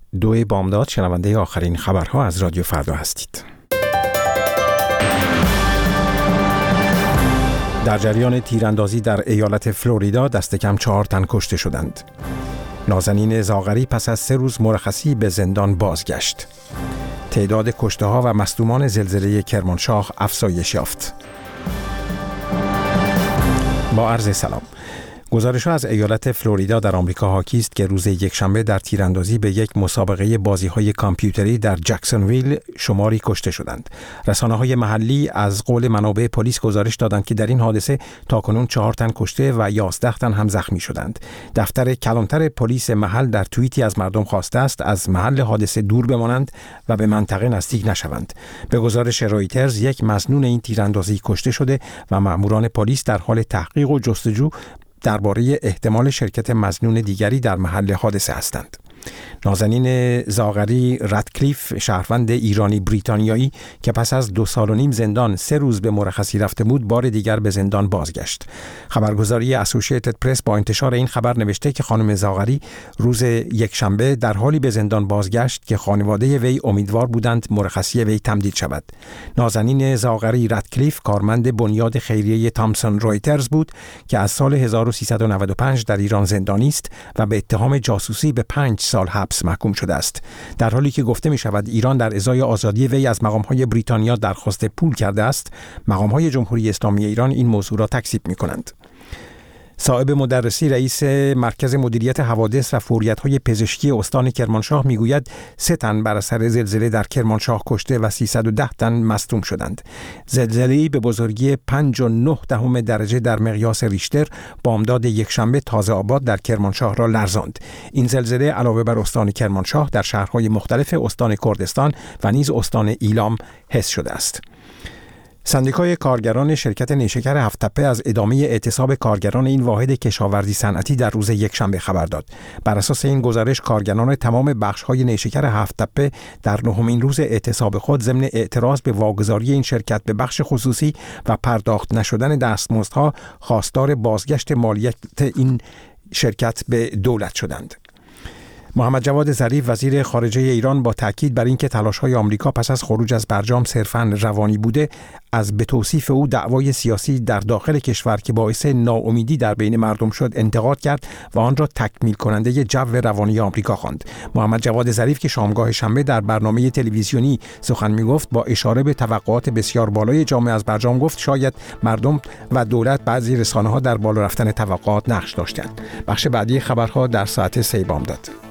2 بامداد شنونده آخرین خبرها از رادیو فردا هستید. در جریان تیراندازی در ایالت فلوریدا دست کم 4 تن کشته شدند. نازنین زاغری پس از 3 روز مرخصی به زندان بازگشت. تعداد کشته‌ها و مصدومان زلزله کرمانشاه افزایش یافت. با عرض سلام. گزارش‌ها از ایالت فلوریدا در آمریکا حاکی است که روز یکشنبه در تیراندازی به یک مسابقه بازی‌های کامپیوتری در جکسونویل شماری کشته شدند. رسانه‌های محلی از قول منابع پلیس گزارش دادند که در این حادثه تاکنون 4 تن کشته و 11 تن هم زخمی شدند. دفتر کلانتر پلیس محل در توییتی از مردم خواسته است از محل حادثه دور بمانند و به منطقه نزدیک نشوند. به گزارش رویترز یک مظنون این تیراندازی کشته شده و مأموران پلیس در حال تحقیق و جستجو درباره احتمال شرکت مظنون دیگری در محل حادثه هستند. نازنین زاغری رادکلیف، شهروند ایرانی بریتانیایی که پس از 2 سال و نیم زندان 3 روز به مرخصی رفته بود، بار دیگر به زندان بازگشت. خبرگزاری اسوسییتد پرس با انتشار این خبر نوشته که خانم زاغری روز یکشنبه در حالی به زندان بازگشت که خانواده وی امیدوار بودند مرخصی وی تمدید شود. نازنین زاغری رادکلیف کارمند بنیاد خیریه تامسون رویترز بود که از سال 1395 در ایران زندانی است و به اتهام جاسوسی به 5 سال حبس محکوم شده است. در حالی که گفته می شود ایران در ازای آزادی وی از مقام‌های بریتانیا درخواست پول کرده است، مقام‌های جمهوری اسلامی ایران این موضوع را تکذیب می کنند. صاحب مدرسی رئیس مرکز مدیریت حوادث و فوریت‌های پزشکی استان کرمانشاه میگوید 3 تن بر اثر زلزله در کرمانشاه کشته و 310 تن مصدوم شدند. زلزله‌ای به بزرگی 5.9 درجه در مقیاس ریشتر بامداد یکشنبه تازه آباد در کرمانشاه را لرزاند. این زلزله علاوه بر استان کرمانشاه در شهرهای مختلف استان کردستان و نیز استان ایلام حس شده است. سندیکای کارگران شرکت نیشکر هفت‌تپه از ادامه اعتصاب کارگران این واحد کشاورزی صنعتی در روز یکشنبه خبر داد. بر اساس این گزارش کارگران تمام بخش‌های نیشکر هفت‌تپه در 9مین روز اعتصاب خود ضمن اعتراض به واگذاری این شرکت به بخش خصوصی و پرداخت نشدن دستمزدها خواستار بازگشت مالیات این شرکت به دولت شدند. محمد جواد ظریف وزیر خارجه ایران با تاکید بر اینکه تلاش‌های آمریکا پس از خروج از برجام صرفاً روانی بوده، از به توصیف او دعوای سیاسی در داخل کشور که باعث ناامیدی در بین مردم شد انتقاد کرد و آن را تکمیل کننده جو روانی آمریکا خواند. محمد جواد ظریف که شامگاه شنبه در برنامه تلویزیونی سخن می‌گفت، با اشاره به توقعات بسیار بالای جامعه از برجام گفت شاید مردم و دولت بعضی رسانه‌ها در بالا رفتن توقعات نقش داشتند. بخش بعدی خبرها در ساعت 3 بامداد.